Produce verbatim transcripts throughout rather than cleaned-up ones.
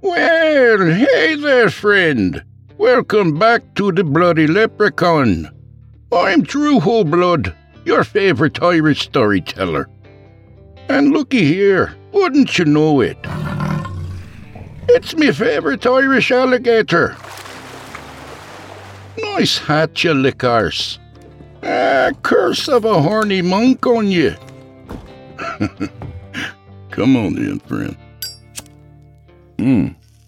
Well, hey there, friend. Welcome back to the Bloody Leprechaun. I'm Drew Wholeblood, your favorite Irish storyteller. And looky here, wouldn't you know it? It's me favorite Irish alligator. Nice hat, you lickers. Ah, curse of a horny monk on you. Come on in, friend. Hmm.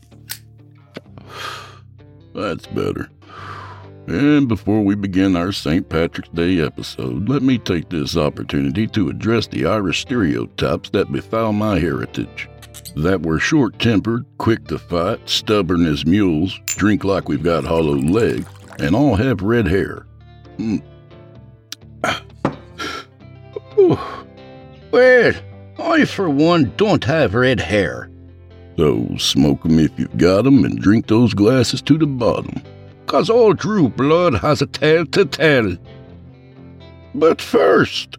That's better. And before we begin our Saint Patrick's Day episode, let me take this opportunity to address the Irish stereotypes that befoul my heritage. That we're short-tempered, quick to fight, stubborn as mules, drink like we've got hollow legs, and all have red hair. Mm. Well, I for one don't have red hair. So smoke 'em if you've got 'em and drink those glasses to the bottom. 'Cause all Drew blood has a tale to tell. But first...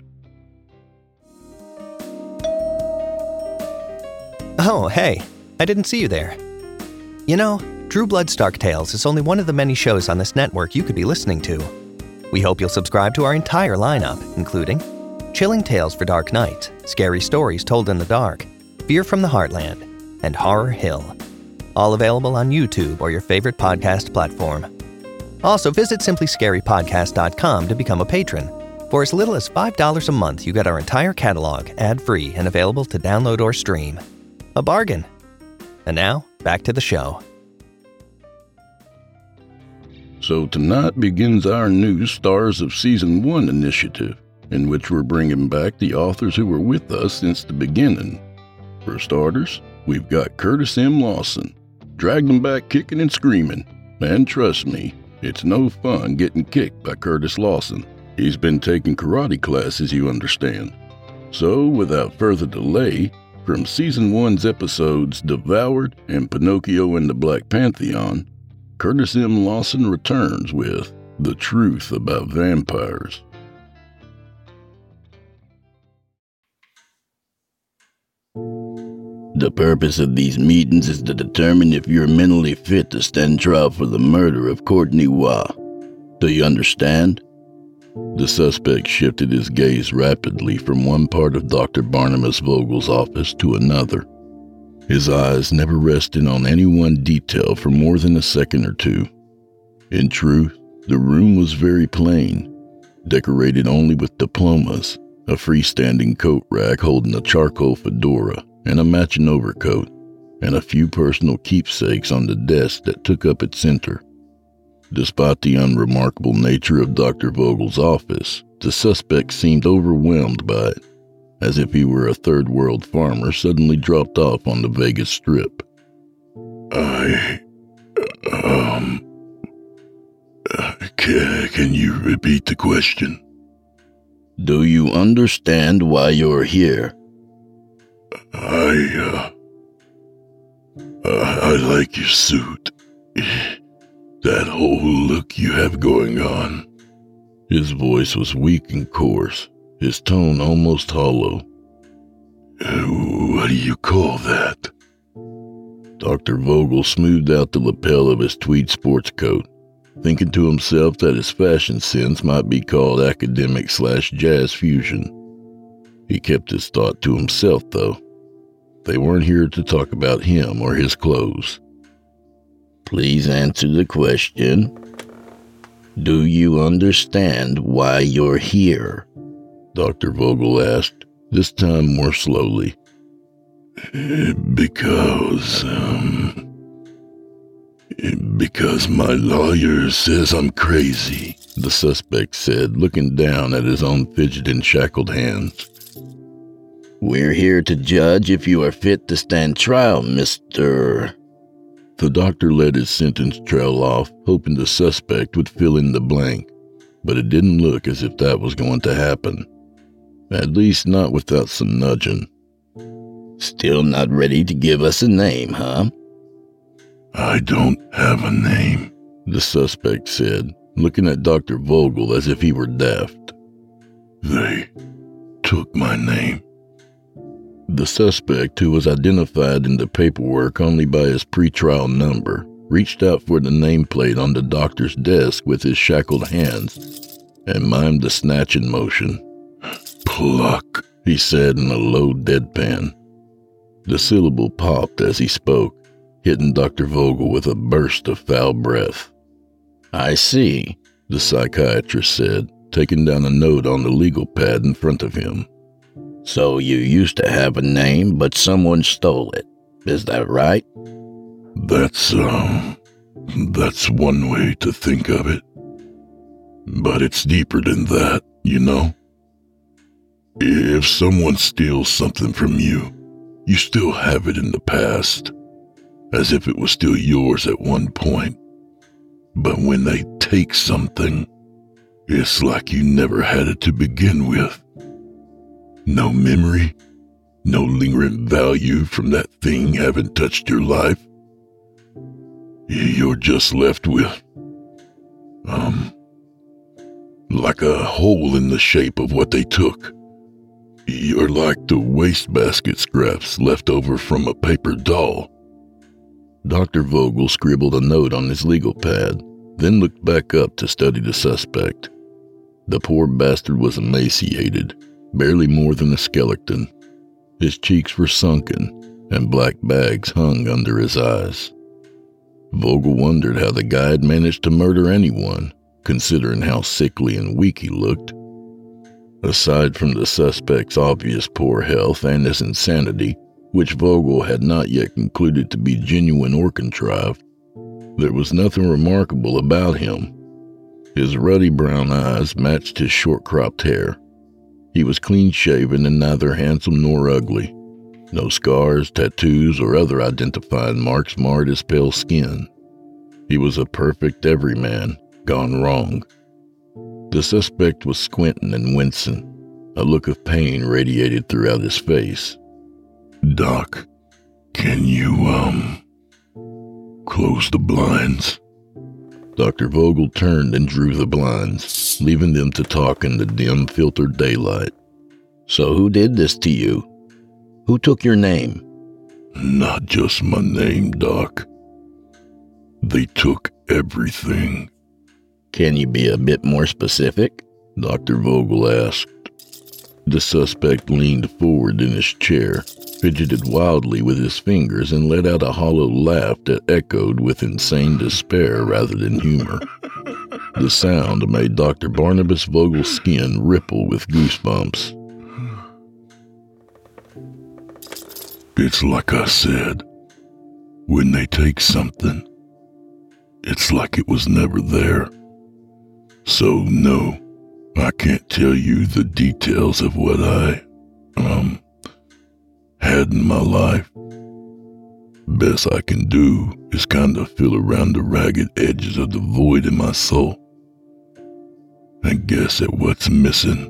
Oh, hey, I didn't see you there. You know, Drew Blood's Dark Tales is only one of the many shows on this network you could be listening to. We hope you'll subscribe to our entire lineup, including Chilling Tales for Dark Nights, Scary Stories Told in the Dark, Fear from the Heartland, and Horror Hill. All available on YouTube or your favorite podcast platform. Also, visit simply scary podcast dot com to become a patron. For as little as five dollars a month, you get our entire catalog ad-free and available to download or stream. A bargain. And now, back to the show. So tonight begins our new Stars of Season one initiative, in which we're bringing back the authors who were with us since the beginning. For starters, we've got Curtis M. Lawson. Dragged him back kicking and screaming. And trust me, it's no fun getting kicked by Curtis Lawson. He's been taking karate classes, you understand. So, without further delay, from Season one's episodes Devoured and Pinocchio and the Black Pantheon, Curtis M. Lawson returns with The Truth About Vampires. The purpose of these meetings is to determine if you're mentally fit to stand trial for the murder of Courtney Waugh. Do you understand? The suspect shifted his gaze rapidly from one part of Doctor Barnabas Vogel's office to another. His eyes never rested on any one detail for more than a second or two. In truth, the room was very plain, decorated only with diplomas, a freestanding coat rack holding a charcoal fedora, and a matching overcoat, and a few personal keepsakes on the desk that took up its center. Despite the unremarkable nature of Doctor Vogel's office, the suspect seemed overwhelmed by it, as if he were a third-world farmer suddenly dropped off on the Vegas Strip. I... um... Uh, can, can you repeat the question? Do you understand why you're here? I, uh... uh I like your suit. That whole look you have going on. His voice was weak and coarse, his tone almost hollow. Uh, what do you call that? Doctor Vogel smoothed out the lapel of his tweed sports coat, thinking to himself that his fashion sense might be called academic slash jazz fusion. He kept his thought to himself, though. They weren't here to talk about him or his clothes. Please answer the question. Do you understand why you're here? Doctor Vogel asked, this time more slowly. Because, um... Because my lawyer says I'm crazy, the suspect said, looking down at his own fidgeting shackled hands. We're here to judge if you are fit to stand trial, Mister The doctor let his sentence trail off, hoping the suspect would fill in the blank, but it didn't look as if that was going to happen. At least not without some nudging. Still not ready to give us a name, huh? I don't have a name, the suspect said, looking at Doctor Vogel as if he were daft. They took my name. The suspect, who was identified in the paperwork only by his pretrial number, reached out for the nameplate on the doctor's desk with his shackled hands and mimed the snatching motion. "Pluck," he said in a low deadpan. The syllable popped as he spoke, hitting Doctor Vogel with a burst of foul breath. "I see," the psychiatrist said, taking down a note on the legal pad in front of him. "So you used to have a name, but someone stole it. Is that right?" That's, um, that's one way to think of it. But it's deeper than that, you know? If someone steals something from you, you still have it in the past, as if it was still yours at one point. But when they take something, it's like you never had it to begin with. No memory, no lingering value from that thing having touched your life. You're just left with, um, like a hole in the shape of what they took. You're like the wastebasket scraps left over from a paper doll. Doctor Vogel scribbled a note on his legal pad, then looked back up to study the suspect. The poor bastard was emaciated, barely more than a skeleton. His cheeks were sunken, and black bags hung under his eyes. Vogel wondered how the guy had managed to murder anyone, considering how sickly and weak he looked. Aside from the suspect's obvious poor health and his insanity, which Vogel had not yet concluded to be genuine or contrived, there was nothing remarkable about him. His ruddy brown eyes matched his short-cropped hair. He was clean-shaven and neither handsome nor ugly. No scars, tattoos, or other identifying marks marred his pale skin. He was a perfect everyman, gone wrong. The suspect was squinting and wincing. A look of pain radiated throughout his face. "Doc, can you, um, close the blinds?" Doctor Vogel turned and drew the blinds, leaving them to talk in the dim, filtered daylight. "So who did this to you? Who took your name?" "Not just my name, Doc. They took everything." "Can you be a bit more specific?" Doctor Vogel asked. The suspect leaned forward in his chair, fidgeted wildly with his fingers, and let out a hollow laugh that echoed with insane despair rather than humor. The sound made Doctor Barnabas Vogel's skin ripple with goosebumps. "It's like I said. When they take something, it's like it was never there. So, no, I can't tell you the details of what I, um, had in my life. Best I can do is kind of feel around the ragged edges of the void in my soul and guess at what's missing."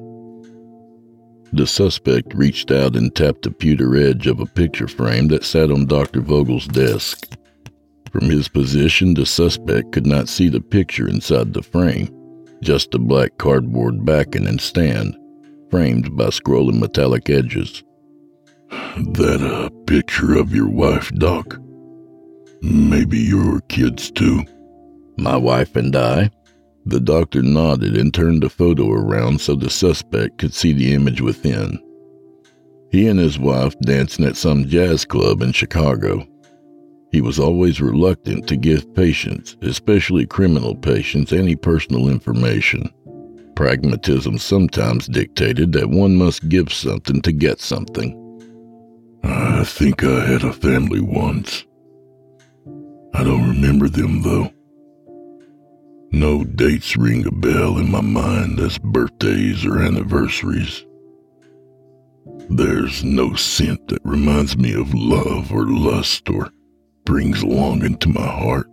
The suspect reached out and tapped the pewter edge of a picture frame that sat on Doctor Vogel's desk. From his position, the suspect could not see the picture inside the frame, just a black cardboard backing and stand, framed by scrolling metallic edges. "That a picture of your wife, Doc? Maybe your kids too?" "My wife and I?" The doctor nodded and turned the photo around so the suspect could see the image within. He and his wife dancing at some jazz club in Chicago. He was always reluctant to give patients, especially criminal patients, any personal information. Pragmatism sometimes dictated that one must give something to get something. "I think I had a family once. I don't remember them, though. No dates ring a bell in my mind as birthdays or anniversaries. There's no scent that reminds me of love or lust or brings longing to my heart.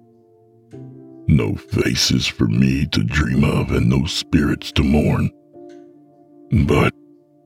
No faces for me to dream of and no spirits to mourn. But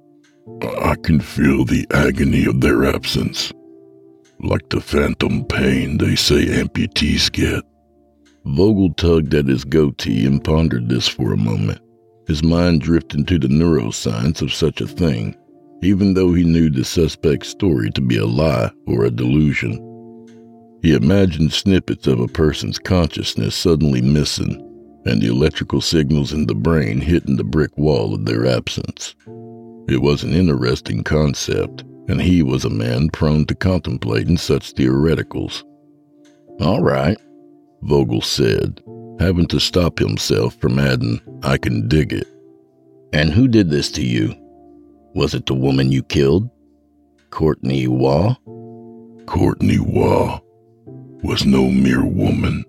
I can feel the agony of their absence, like the phantom pain they say amputees get." Vogel tugged at his goatee and pondered this for a moment, his mind drifting to the neuroscience of such a thing. even though he knew the suspect's story to be a lie or a delusion. He imagined snippets of a person's consciousness suddenly missing, and the electrical signals in the brain hitting the brick wall of their absence. It was an interesting concept, and he was a man prone to contemplating such theoreticals. "All right," Vogel said, having to stop himself from adding, "I can dig it." "And who did this to you? Was it the woman you killed? Courtney Waugh?" Courtney Waugh was no mere woman.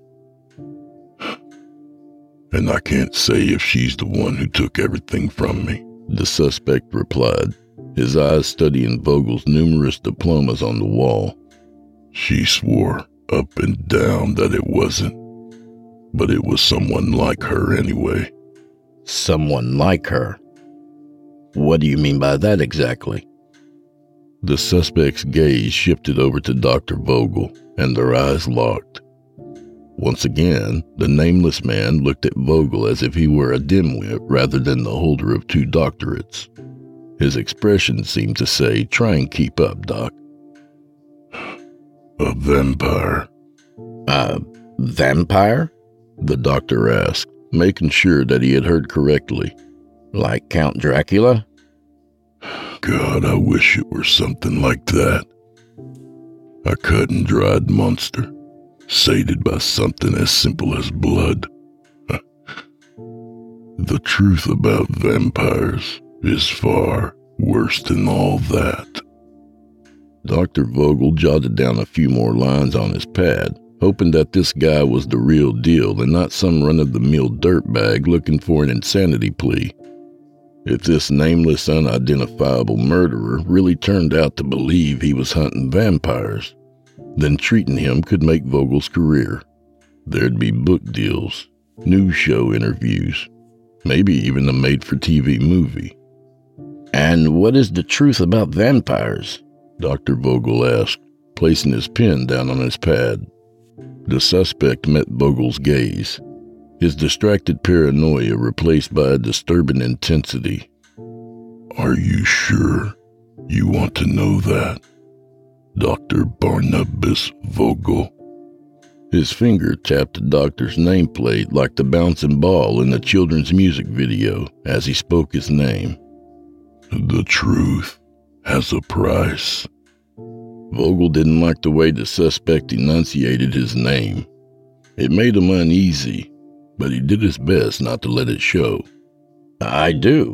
And I can't say if she's the one who took everything from me, the suspect replied, his eyes studying Vogel's numerous diplomas on the wall. She swore up and down that it wasn't, but it was someone like her anyway. Someone like her? What do you mean by that exactly? The suspect's gaze shifted over to Doctor Vogel, and their eyes locked. Once again, the nameless man looked at Vogel as if he were a dimwit rather than the holder of two doctorates. His expression seemed to say, "Try and keep up, Doc." "A vampire." A vampire? The doctor asked, making sure that he had heard correctly. Like Count Dracula? God, I wish it were something like that. A cut-and-dried monster, sated by something as simple as blood. The truth about vampires is far worse than all that. Doctor Vogel jotted down a few more lines on his pad, hoping that this guy was the real deal and not some run-of-the-mill dirtbag looking for an insanity plea. If this nameless, unidentifiable murderer really turned out to believe he was hunting vampires, then treating him could make Vogel's career. There'd be book deals, news show interviews, maybe even a made-for-T V movie. "And what is the truth about vampires?" Doctor Vogel asked, placing his pen down on his pad. The suspect met Vogel's gaze, his distracted paranoia replaced by a disturbing intensity. "Are you sure you want to know that, Doctor Barnabas Vogel?" His finger tapped the doctor's nameplate like the bouncing ball in the children's music video as he spoke his name. "The truth has a price." Vogel didn't like the way the suspect enunciated his name. It made him uneasy, but he did his best not to let it show. "I do."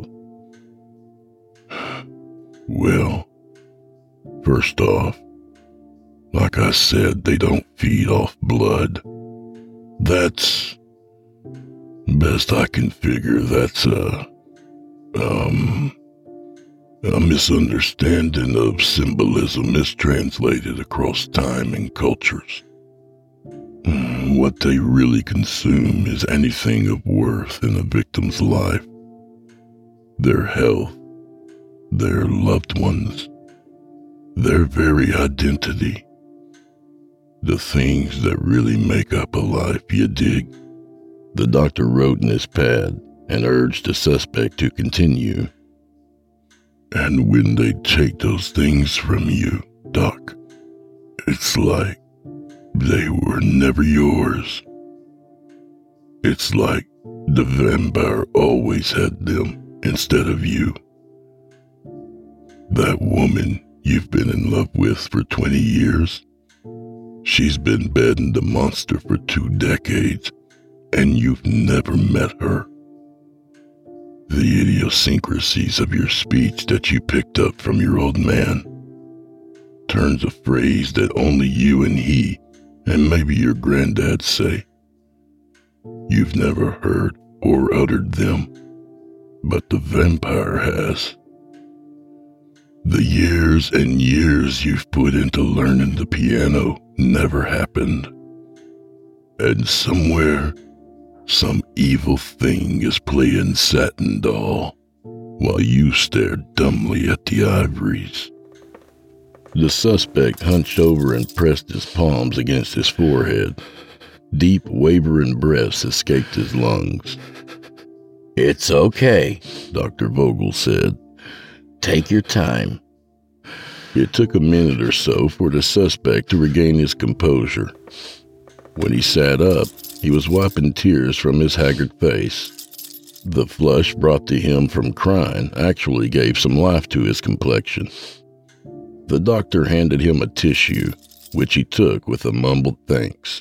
"Well, first off, like I said, they don't feed off blood. That's, best I can figure, that's a, um, a misunderstanding of symbolism mistranslated across time and cultures. What they really consume is anything of worth in a victim's life. Their health, their loved ones, their very identity. The things that really make up a life, you dig?" The doctor wrote in his pad and urged the suspect to continue. "And when they take those things from you, Doc, it's like they were never yours. It's like the vampire always had them instead of you. That woman you've been in love with for twenty years, she's been bedding the monster for two decades, and you've never met her. The idiosyncrasies of your speech that you picked up from your old man turns a phrase that only you and he, and maybe your granddad say. You've never heard or uttered them, but the vampire has. The years and years you've put into learning the piano never happened. And somewhere, some evil thing is playing Satin Doll, while you stare dumbly at the ivories." The suspect hunched over and pressed his palms against his forehead. Deep, wavering breaths escaped his lungs. "It's okay," Doctor Vogel said. take your time." It took a minute or so for the suspect to regain his composure. When he sat up, he was wiping tears from his haggard face. The flush brought to him from crying actually gave some life to his complexion. The doctor handed him a tissue, which he took with a mumbled thanks.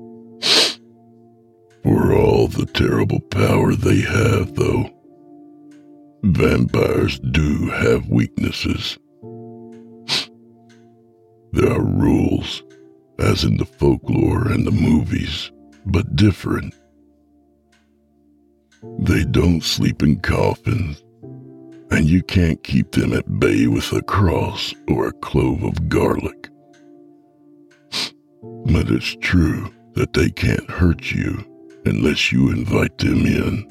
"For all the terrible power they have, though, vampires do have weaknesses. There are rules, as in the folklore and the movies, but different. They don't sleep in coffins, and you can't keep them at bay with a cross or a clove of garlic. But it's true that they can't hurt you unless you invite them in.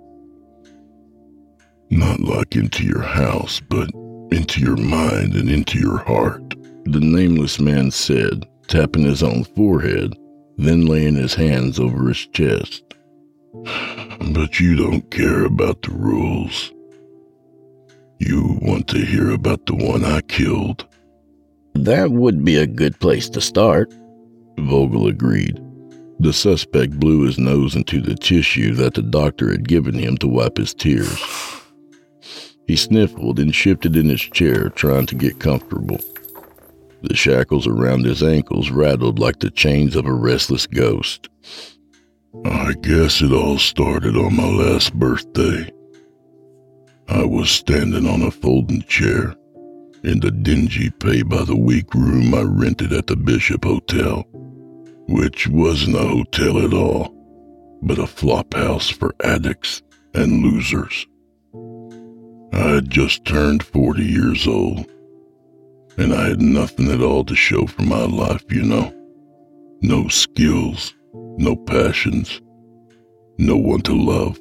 Not like into your house, but into your mind and into your heart," the nameless man said, tapping his own forehead, then laying his hands over his chest. "But you don't care about the rules. You want to hear about the one I killed." "That would be a good place to start," Vogel agreed. The suspect blew his nose into the tissue that the doctor had given him to wipe his tears. He sniffled and shifted in his chair, trying to get comfortable. The shackles around his ankles rattled like the chains of a restless ghost. "I guess it all started on my last birthday. I was standing on a folding chair in the dingy pay-by-the-week room I rented at the Bishop Hotel, which wasn't a hotel at all, but a flophouse for addicts and losers. I had just turned forty years old, and I had nothing at all to show for my life, you know. No skills, no passions, no one to love."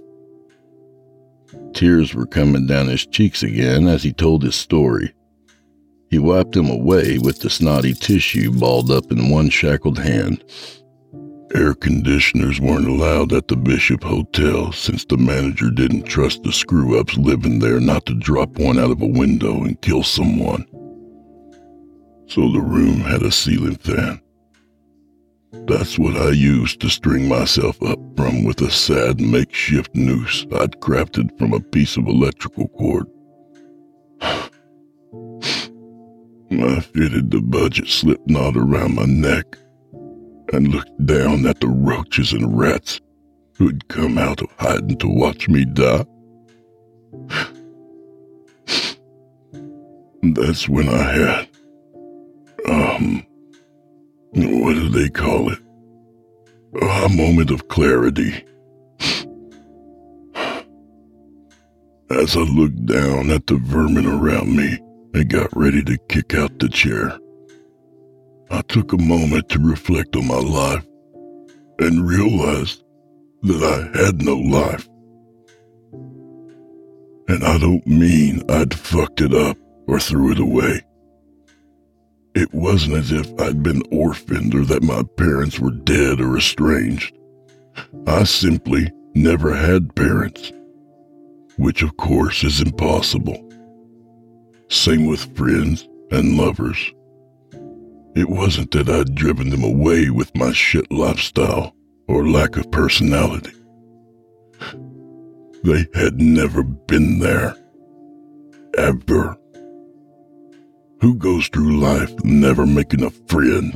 Tears were coming down his cheeks again as he told his story. He wiped them away with the snotty tissue balled up in one shackled hand. "Air conditioners weren't allowed at the Bishop Hotel since the manager didn't trust the screw-ups living there not to drop one out of a window and kill someone. So the room had a ceiling fan. That's what I used to string myself up from with a sad makeshift noose I'd crafted from a piece of electrical cord. I fitted the budget slip knot around my neck and looked down at the roaches and rats who'd come out of hiding to watch me die. That's when I had, um, what do they call it? A moment of clarity. As I looked down at the vermin around me and got ready to kick out the chair, I took a moment to reflect on my life and realized that I had no life. And I don't mean I'd fucked it up or threw it away. It wasn't as if I'd been orphaned or that my parents were dead or estranged. I simply never had parents, which of course is impossible. Same with friends and lovers. It wasn't that I'd driven them away with my shit lifestyle or lack of personality. They had never been there. Ever. Who goes through life never making a friend?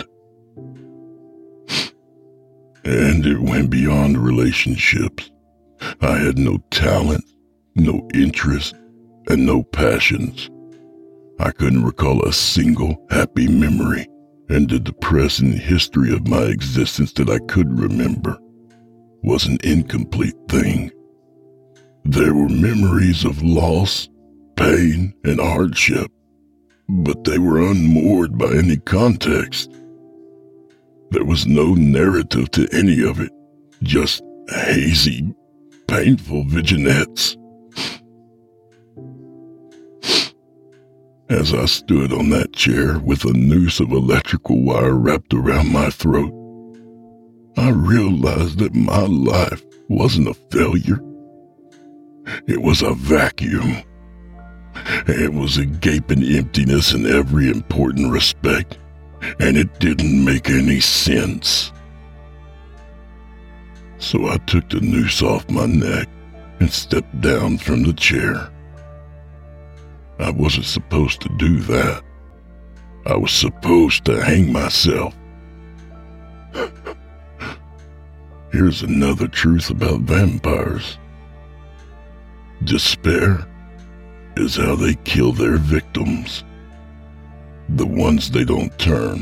And it went beyond relationships. I had no talent, no interest, and no passions. I couldn't recall a single happy memory, and the depressing history of my existence that I could remember was an incomplete thing. There were memories of loss, pain, and hardship, but they were unmoored by any context. There was no narrative to any of it, just hazy, painful vignettes. As I stood on that chair with a noose of electrical wire wrapped around my throat, I realized that my life wasn't a failure. It was a vacuum. It was a gaping emptiness in every important respect, and it didn't make any sense. So I took the noose off my neck and stepped down from the chair. I wasn't supposed to do that. I was supposed to hang myself. Here's another truth about vampires. Despair is how they kill their victims. The ones they don't turn.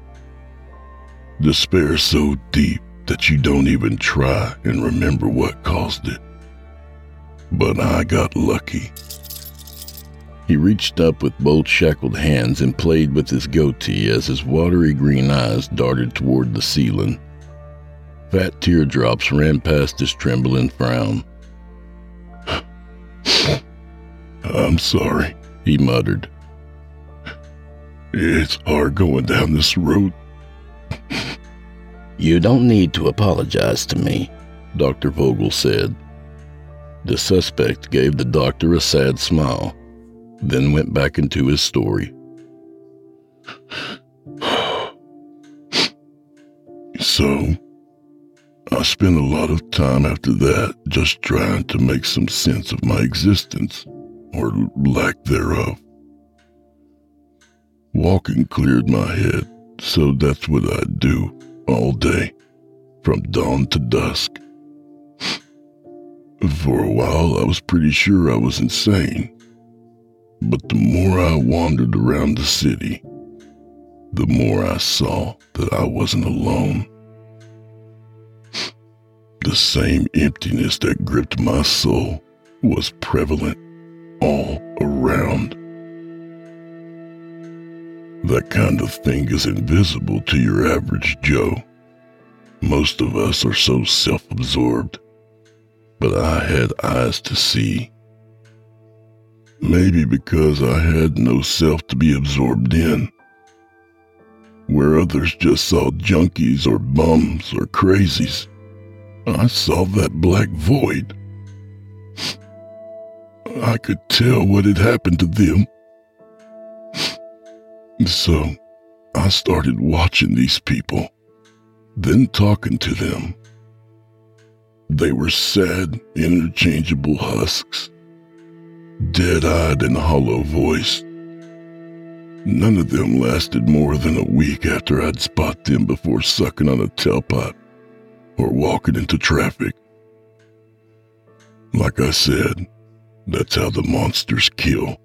Despair so deep that you don't even try and remember what caused it. But I got lucky. He reached up with both shackled hands and played with his goatee as his watery green eyes darted toward the ceiling. Fat teardrops ran past his trembling frown. I'm sorry, he muttered. It's hard going down this road. You don't need to apologize to me, Doctor Vogel said. The suspect gave the doctor a sad smile, then went back into his story. So, I spent a lot of time after that just trying to make some sense of my existence, or lack thereof. Walking cleared my head, so that's what I do all day, from dawn to dusk. For a while, I was pretty sure I was insane. But the more I wandered around the city, the more I saw that I wasn't alone. The same emptiness that gripped my soul was prevalent all around. That kind of thing is invisible to your average Joe. Most of us are so self-absorbed, but I had eyes to see. Maybe because I had no self to be absorbed in. Where others just saw junkies or bums or crazies, I saw that black void. I could tell what had happened to them. So, I started watching these people, then talking to them. They were sad, interchangeable husks, dead-eyed and hollow-voiced. None of them lasted more than a week after I'd spot them before sucking on a tailpipe or walking into traffic. Like I said, that's how the monsters kill.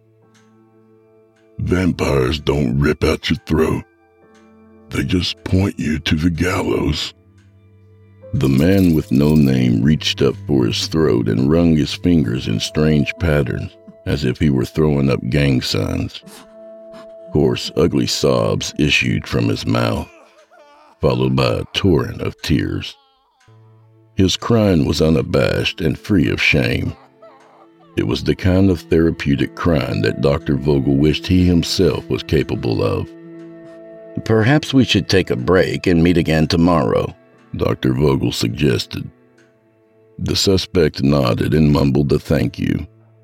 Vampires don't rip out your throat. They just point you to the gallows. The man with no name reached up for his throat and wrung his fingers in strange patterns, as if he were throwing up gang signs. Hoarse, ugly sobs issued from his mouth, followed by a torrent of tears. His crying was unabashed and free of shame. It was the kind of therapeutic crying that Doctor Vogel wished he himself was capable of. Perhaps we should take a break and meet again tomorrow, Doctor Vogel suggested. The suspect nodded and mumbled a thank you.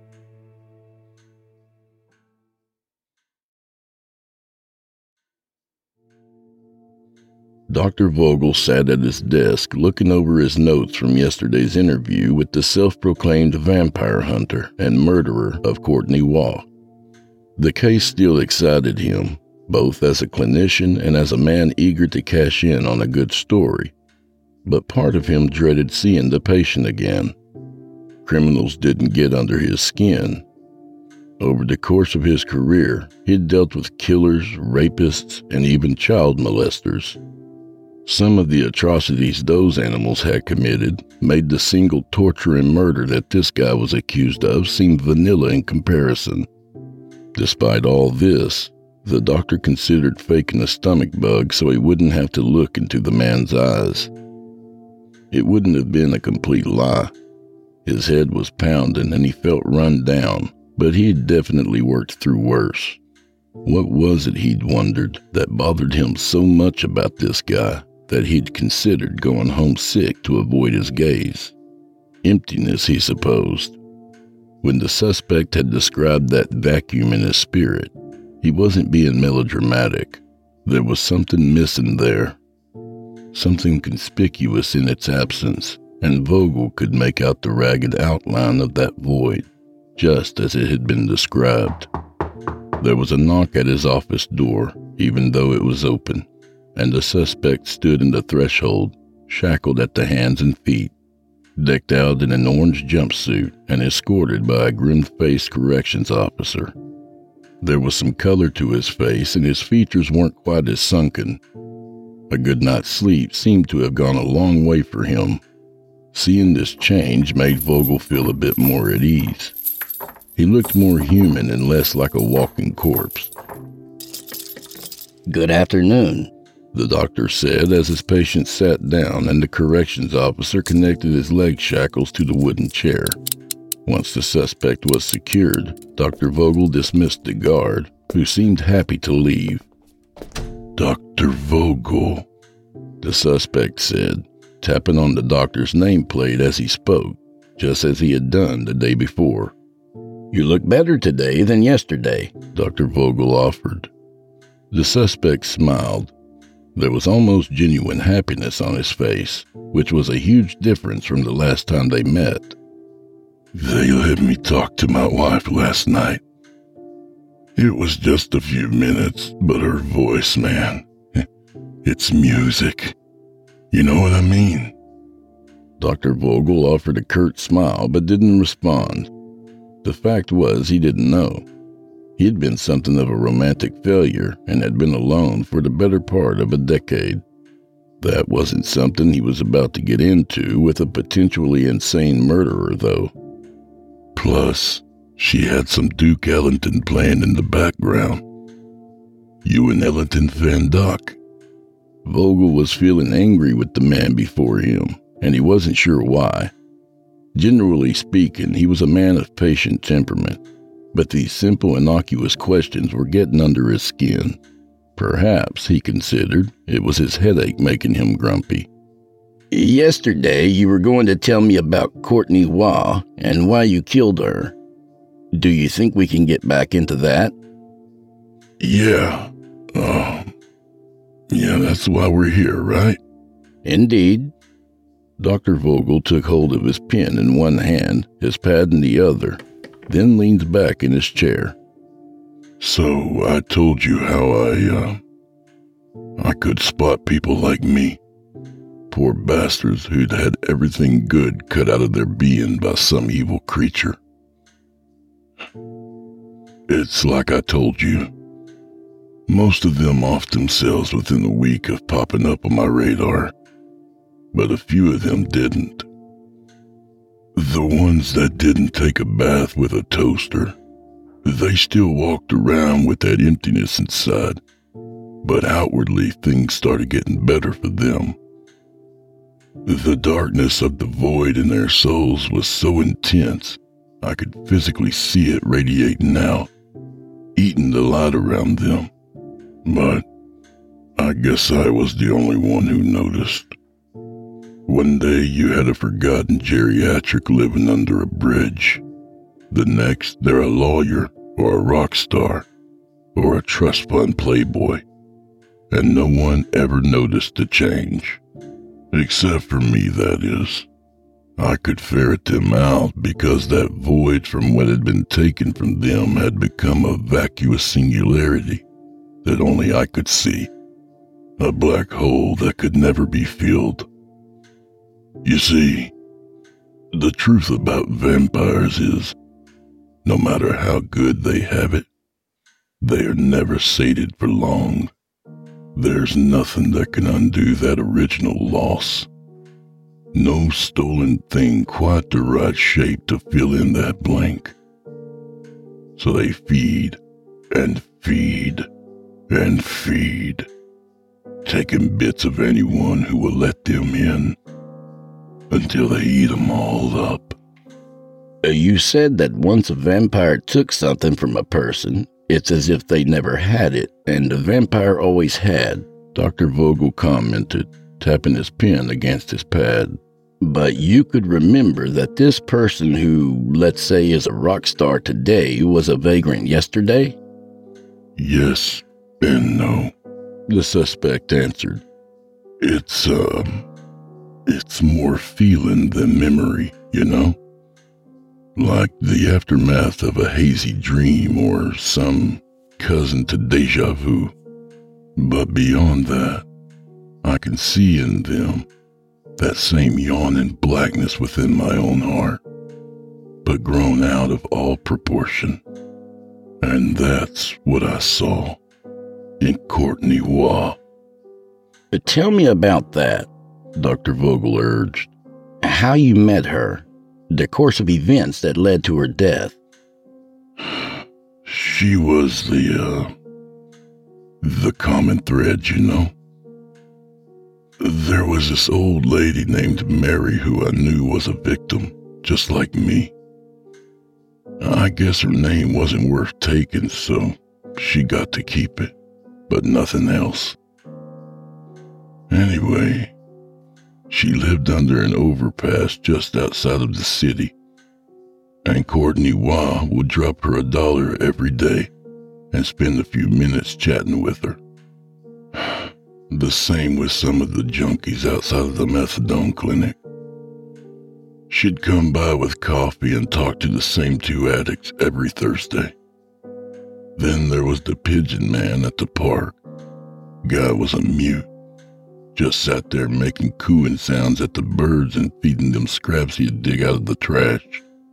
Doctor Vogel sat at his desk looking over his notes from yesterday's interview with the self-proclaimed vampire hunter and murderer of Courtney Waugh. The case still excited him, both as a clinician and as a man eager to cash in on a good story. But part of him dreaded seeing the patient again. Criminals didn't get under his skin. Over the course of his career, he'd dealt with killers, rapists, and even child molesters. Some of the atrocities those animals had committed made the single torture and murder that this guy was accused of seem vanilla in comparison. Despite all this, the doctor considered faking a stomach bug so he wouldn't have to look into the man's eyes. It wouldn't have been a complete lie. His head was pounding and he felt run down, but he'd definitely worked through worse. What was it, he'd wondered, that bothered him so much about this guy that he'd considered going home sick to avoid his gaze? Emptiness, he supposed. When the suspect had described that vacuum in his spirit, he wasn't being melodramatic. There was something missing there, something conspicuous in its absence, and Vogel could make out the ragged outline of that void, just as it had been described. There was a knock at his office door, even though it was open, and the suspect stood in the threshold, shackled at the hands and feet, decked out in an orange jumpsuit and escorted by a grim-faced corrections officer. There was some color to his face, and his features weren't quite as sunken. A good night's sleep seemed to have gone a long way for him. Seeing this change made Vogel feel a bit more at ease. He looked more human and less like a walking corpse. "Good afternoon," the doctor said as his patient sat down and the corrections officer connected his leg shackles to the wooden chair. Once the suspect was secured, Doctor Vogel dismissed the guard, who seemed happy to leave. "Doctor Vogel," the suspect said, tapping on the doctor's nameplate as he spoke, just as he had done the day before. "You look better today than yesterday," Doctor Vogel offered. The suspect smiled. There was almost genuine happiness on his face, which was a huge difference from the last time they met. "They let me talk to my wife last night. It was just a few minutes, but her voice, man, it's music. You know what I mean?" Doctor Vogel offered a curt smile but didn't respond. The fact was he didn't know. He had been something of a romantic failure and had been alone for the better part of a decade. That wasn't something he was about to get into with a potentially insane murderer, though. Plus, she had some Duke Ellington playing in the background. You an Ellington fan, Doc? Vogel was feeling angry with the man before him, and he wasn't sure why. Generally speaking, he was a man of patient temperament, but these simple, innocuous questions were getting under his skin. Perhaps, he considered, it was his headache making him grumpy. "Yesterday, you were going to tell me about Courtney Waugh and why you killed her. Do you think we can get back into that?" Yeah. Uh, yeah, that's why we're here, right? "Indeed." Doctor Vogel took hold of his pen in one hand, his pad in the other, then leaned back in his chair. "So I told you how I, uh, I could spot people like me. Poor bastards who'd had everything good cut out of their being by some evil creature. It's like I told you. Most of them off themselves within a week of popping up on my radar, but a few of them didn't. The ones that didn't take a bath with a toaster, they still walked around with that emptiness inside, but outwardly things started getting better for them. The darkness of the void in their souls was so intense, I could physically see it radiating out, eating the light around them. But I guess I was the only one who noticed. One day you had a forgotten geriatric living under a bridge. The next, they're a lawyer or a rock star or a trust fund playboy. And no one ever noticed the change. Except for me, that is. I could ferret them out because that void from what had been taken from them had become a vacuous singularity that only I could see. A black hole that could never be filled. You see, the truth about vampires is, no matter how good they have it, they are never sated for long. There's nothing that can undo that original loss. No stolen thing quite the right shape to fill in that blank. So they feed and feed and feed, taking bits of anyone who will let them in, until they eat them all up. You said that once a vampire took something from a person, it's as if they never had it, and the vampire always had, Doctor Vogel commented, tapping his pen against his pad. But you could remember that this person who, let's say, is a rock star today was a vagrant yesterday? Yes and no, the suspect answered. It's, um, it's more feeling than memory, you know? Like the aftermath of a hazy dream or some cousin to deja vu. But beyond that, I can see in them that same yawning blackness within my own heart, but grown out of all proportion. And that's what I saw in Courtney Waugh. Tell me about that, Doctor Vogel urged. How you met her, the course of events that led to her death. She was the, uh, the common thread, you know? There was this old lady named Mary who I knew was a victim, just like me. I guess her name wasn't worth taking, so she got to keep it, but nothing else. Anyway, she lived under an overpass just outside of the city, and Courtney Waugh would drop her a dollar every day and spend a few minutes chatting with her. The same with some of the junkies outside of the methadone clinic. She'd come by with coffee and talk to the same two addicts every Thursday. Then there was the pigeon man at the park. Guy was a mute. Just sat there making cooing sounds at the birds and feeding them scraps he'd dig out of the trash.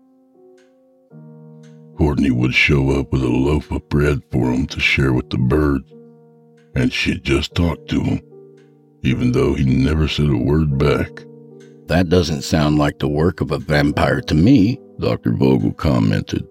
Courtney would show up with a loaf of bread for him to share with the birds, and she'd just talk to him, even though he never said a word back. That doesn't sound like the work of a vampire to me, Doctor Vogel commented.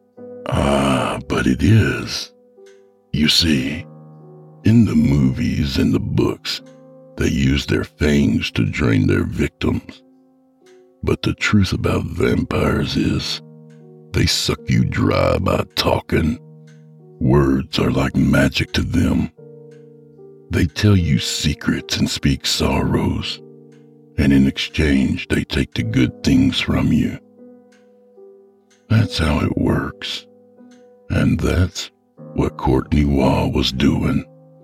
Ah, but it is. You see, in the movies and the books, they use their fangs to drain their victims. But the truth about vampires is, they suck you dry by talking. Words are like magic to them. They tell you secrets and speak sorrows, and in exchange they take the good things from you. That's how it works, and that's what Courtney Waugh was doing.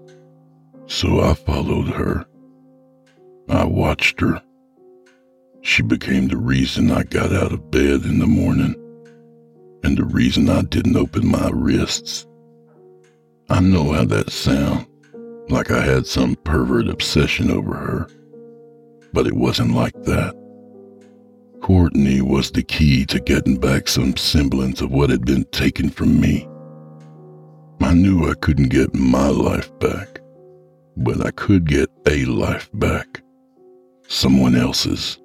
So I followed her. I watched her. She became the reason I got out of bed in the morning, and the reason I didn't open my wrists. I know how that sounds. Like I had some pervert obsession over her. But it wasn't like that. Courtney was the key to getting back some semblance of what had been taken from me. I knew I couldn't get my life back, but I could get a life back. Someone else's.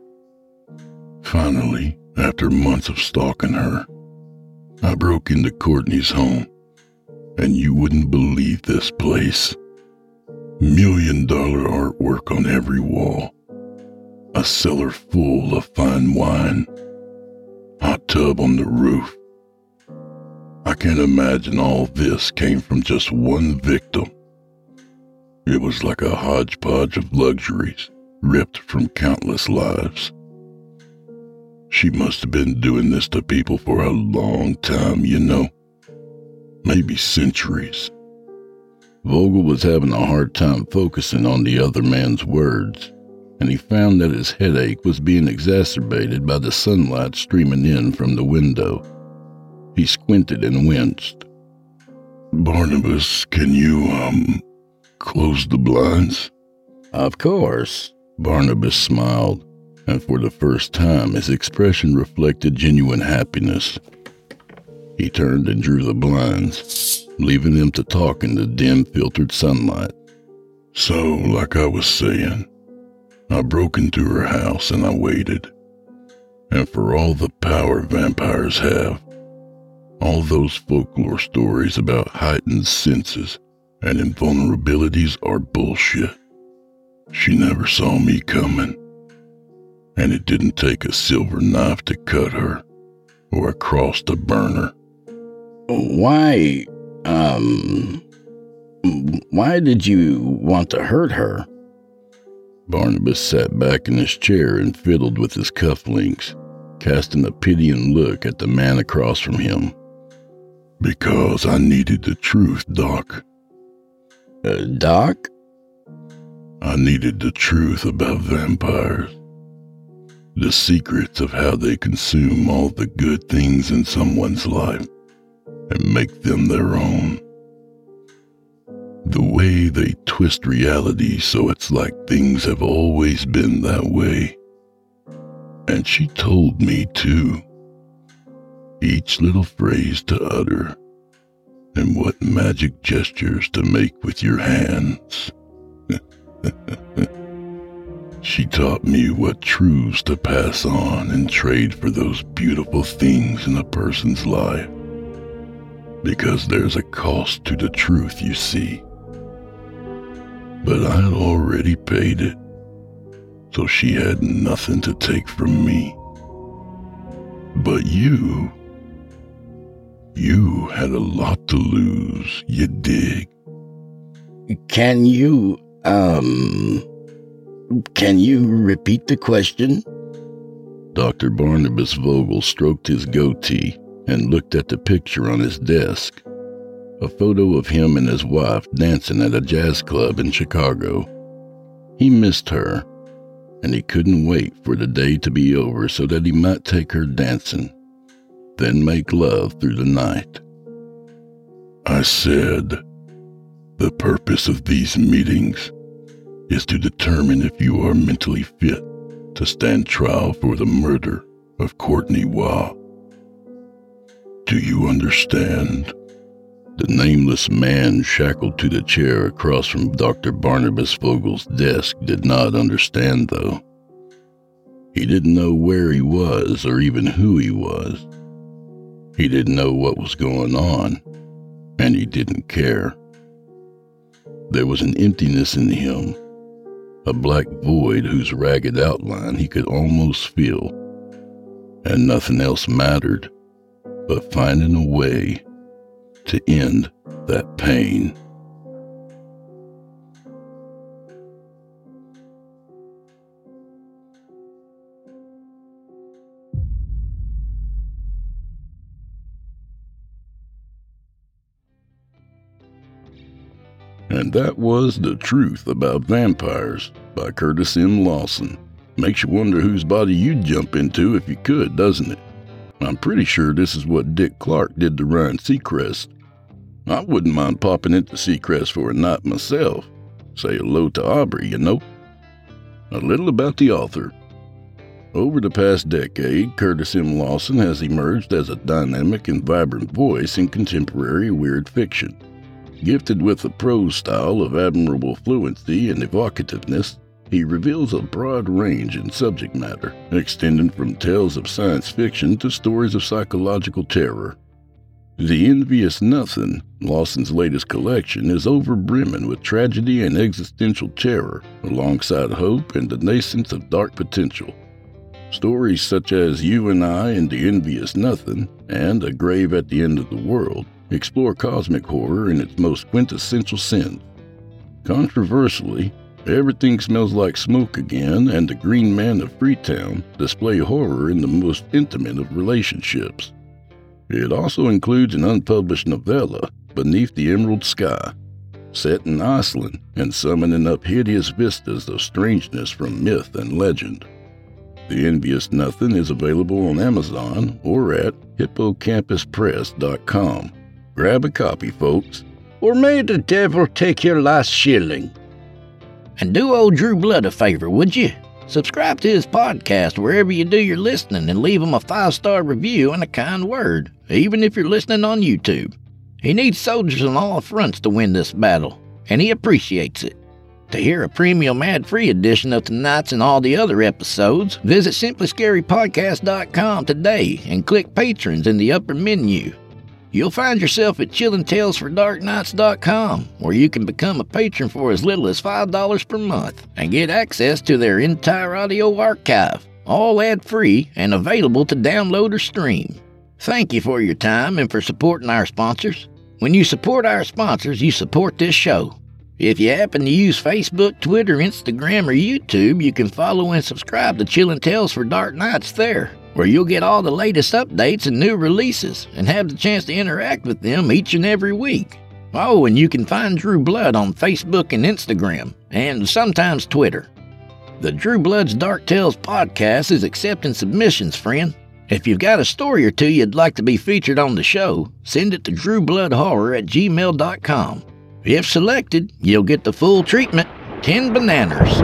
Finally, after months of stalking her, I broke into Courtney's home, and you wouldn't believe this place. Million dollar artwork on every wall. A cellar full of fine wine. Hot tub on the roof. I can't imagine all this came from just one victim. It was like a hodgepodge of luxuries ripped from countless lives. She must have been doing this to people for a long time, you know. Maybe centuries. Vogel was having a hard time focusing on the other man's words, and he found that his headache was being exacerbated by the sunlight streaming in from the window. He squinted and winced. Barnabas, can you, um, close the blinds? Of course. Barnabas smiled, and for the first time his expression reflected genuine happiness. He turned and drew the blinds, leaving them to talk in the dim, filtered sunlight. So, like I was saying, I broke into her house and I waited. And for all the power vampires have, all those folklore stories about heightened senses and invulnerabilities are bullshit. She never saw me coming. And it didn't take a silver knife to cut her, or a cross to burn her. Why, um, why did you want to hurt her? Barnabas sat back in his chair and fiddled with his cufflinks, casting a pitying look at the man across from him. Because I needed the truth, Doc. Uh, Doc? I needed the truth about vampires. The secrets of how they consume all the good things in someone's life and make them their own. The way they twist reality so it's like things have always been that way. And she told me, too. Each little phrase to utter, and what magic gestures to make with your hands. She taught me what truths to pass on and trade for those beautiful things in a person's life. Because there's a cost to the truth, you see. But I had already paid it, so she had nothing to take from me. But you, you had a lot to lose, you dig? Can you, um, can you repeat the question? Doctor Barnabas Vogel stroked his goatee and looked at the picture on his desk. A photo of him and his wife dancing at a jazz club in Chicago. He missed her, and he couldn't wait for the day to be over so that he might take her dancing, then make love through the night. I said, the purpose of these meetings is to determine if you are mentally fit to stand trial for the murder of Courtney Waugh. Do you understand? The nameless man shackled to the chair across from Doctor Barnabas Vogel's desk did not understand, though. He didn't know where he was or even who he was. He didn't know what was going on, and he didn't care. There was an emptiness in him, a black void whose ragged outline he could almost feel, and nothing else mattered but finding a way to end that pain. And that was The Truth About Vampires by Curtis M. Lawson. Makes you wonder whose body you'd jump into if you could, doesn't it? I'm pretty sure this is what Dick Clark did to Ryan Seacrest. I wouldn't mind popping into Seacrest for a night myself. Say hello to Aubrey, you know. A little about the author. Over the past decade, Curtis M. Lawson has emerged as a dynamic and vibrant voice in contemporary weird fiction. Gifted with a prose style of admirable fluency and evocativeness, he reveals a broad range in subject matter, extending from tales of science fiction to stories of psychological terror. The Envious Nothing, Lawson's latest collection, is overbrimming with tragedy and existential terror, alongside hope and the nascence of dark potential. Stories such as You and I and The Envious Nothing and A Grave at the End of the World explore cosmic horror in its most quintessential sense. Controversially, Everything Smells Like Smoke Again and The Green Man of Freetown display horror in the most intimate of relationships. It also includes an unpublished novella, Beneath the Emerald Sky, set in Iceland and summoning up hideous vistas of strangeness from myth and legend. The Envious Nothing is available on Amazon or at hippocampus press dot com. Grab a copy, folks. Or may the devil take your last shilling. And do old Drew Blood a favor, would you? Subscribe to his podcast wherever you do your listening and leave him a five-star review and a kind word, even if you're listening on YouTube. He needs soldiers on all fronts to win this battle, and he appreciates it. To hear a premium ad-free edition of tonight's and all the other episodes, visit simply scary podcast dot com today and click Patrons in the upper menu. You'll find yourself at chilling tales for dark nights dot com, where you can become a patron for as little as five dollars per month and get access to their entire audio archive, all ad-free and available to download or stream. Thank you for your time and for supporting our sponsors. When you support our sponsors, you support this show. If you happen to use Facebook, Twitter, Instagram, or YouTube, you can follow and subscribe to Chillin' Tales for Dark Nights there, where you'll get all the latest updates and new releases, and have the chance to interact with them each and every week. Oh, and you can find Drew Blood on Facebook and Instagram, and sometimes Twitter. The Drew Blood's Dark Tales podcast is accepting submissions, friend. If you've got a story or two you'd like to be featured on the show, send it to drewbloodhorror at gmail dot com. If selected, you'll get the full treatment, ten bananas.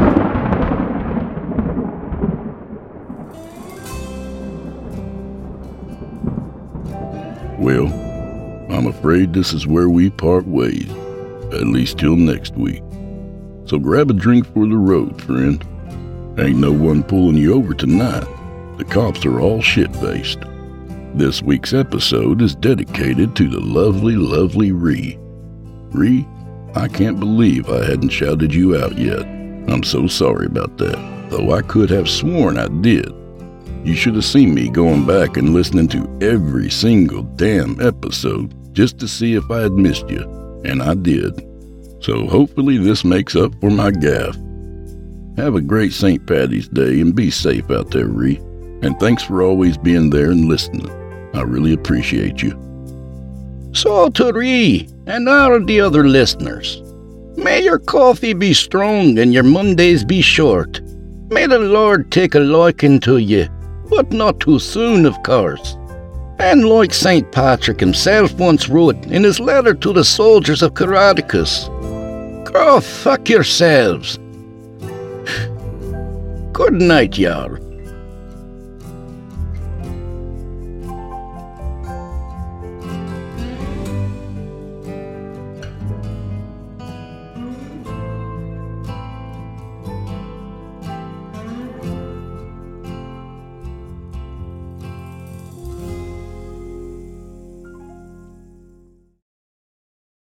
Well, I'm afraid this is where we part ways, at least till next week. So grab a drink for the road, friend. Ain't no one pulling you over tonight. The cops are all shit-faced. This week's episode is dedicated to the lovely, lovely Ree. Ree, I can't believe I hadn't shouted you out yet. I'm so sorry about that, though I could have sworn I did. You should have seen me going back and listening to every single damn episode just to see if I had missed you, and I did. So hopefully this makes up for my gaffe. Have a great Saint Patty's Day and be safe out there, Ree. And thanks for always being there and listening. I really appreciate you. So to Ree and all the other listeners, may your coffee be strong and your Mondays be short. May the Lord take a liking to you, but not too soon, of course. And like Saint Patrick himself once wrote in his letter to the soldiers of Caraticus, go fuck yourselves. Good night, y'all.